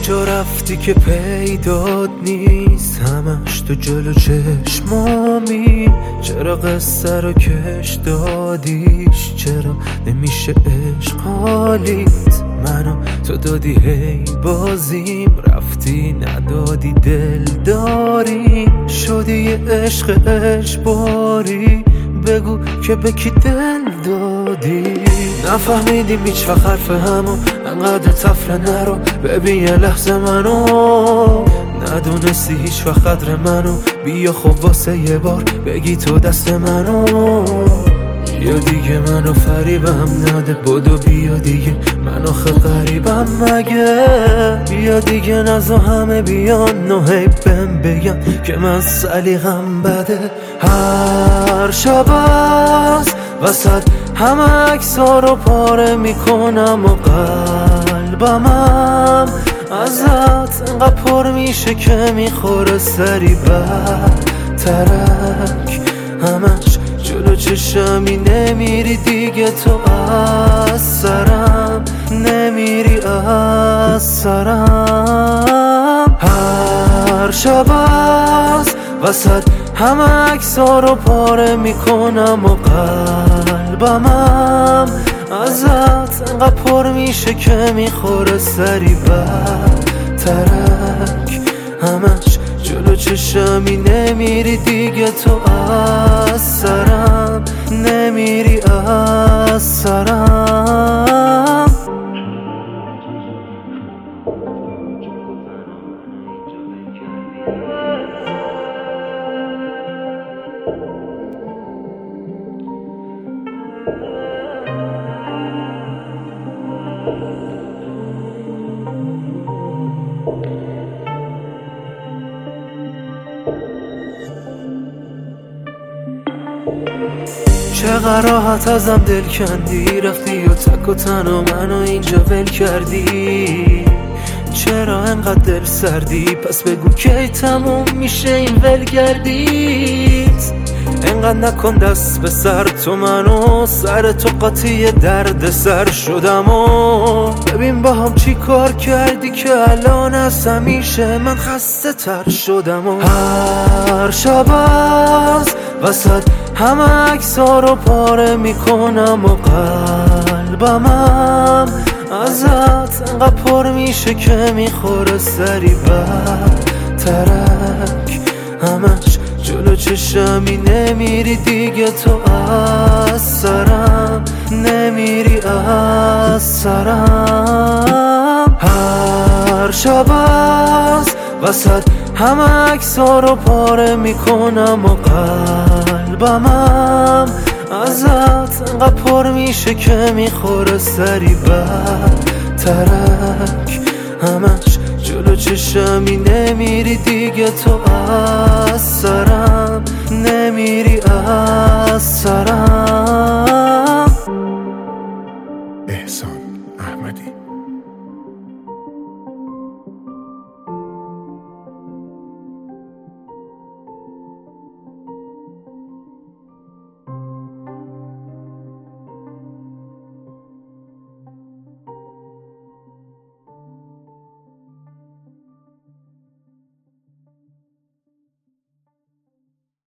کجا رفتی که پیدات نیست؟ همش تو جلو چشمامی. چرا قصه رو کش دادیش؟ چرا نمیشه عشق حالیت؟ منو تو دادی هی بازیم، رفتی ندادی دل داری. شدی یه عشق اجباری، بگو که به کی دل دادی؟ نفهمیدیم هیچ وقت حرف همو، انقدر تفره نرو ببین یه لحظه منو. ندونستی هیچ وقت قدر منو، بیا خب واسه یه بار بگی تو دست منو. بیا دیگه منو فریبم نده، بدو بیا دیگه من آخه غریبم مگه؟ بیا دیگه نزا همه بیان و هی بهم بگن که من سلیقم بده. هر شب از وسط همه عکس‌ها رو پاره میکنم و قلبمم ازت انقدر پر میشه که میخوره سری ترک. همش جلو چشمی نمیری دیگه، تو از سرم نمیری از سرم. هر شب از وسط همه عکس‌ها رو پاره میکنم و قلبمم ازت انقدر پر میشه که میخوره سری ترک. همش جلو چشمی نمیری دیگه، تو از سرم نمیری از سرم. چقدر راحت ازم دل کندی، رفتی و تک و تنها منو اینجا ول کردی. چرا انقدر دل سردی؟ پس بگو کی تموم میشه این ولگردیت؟ انقدر نکن دست به سر، تو منو سر تو قاطی درد سر شدم و ببین با هم چی کار کردی که الان از همیشه من خسته تر شدم. و هر شب از وسط همه عکس‌ها رو پاره میکنم و قلبمم ازت انقدر پر میشه که میخوره سری ترک. همش جلو چشمی نمیری دیگه، تو از سرم نمیری از سرم. هر شب از وسط همه عکس‌ها رو پاره میکنم و قلبمم ازت انقدر پر میشه که میخوره سری ترک. همش جلو چشمی نمیری دیگه، تو از سرم نمیری از سرم.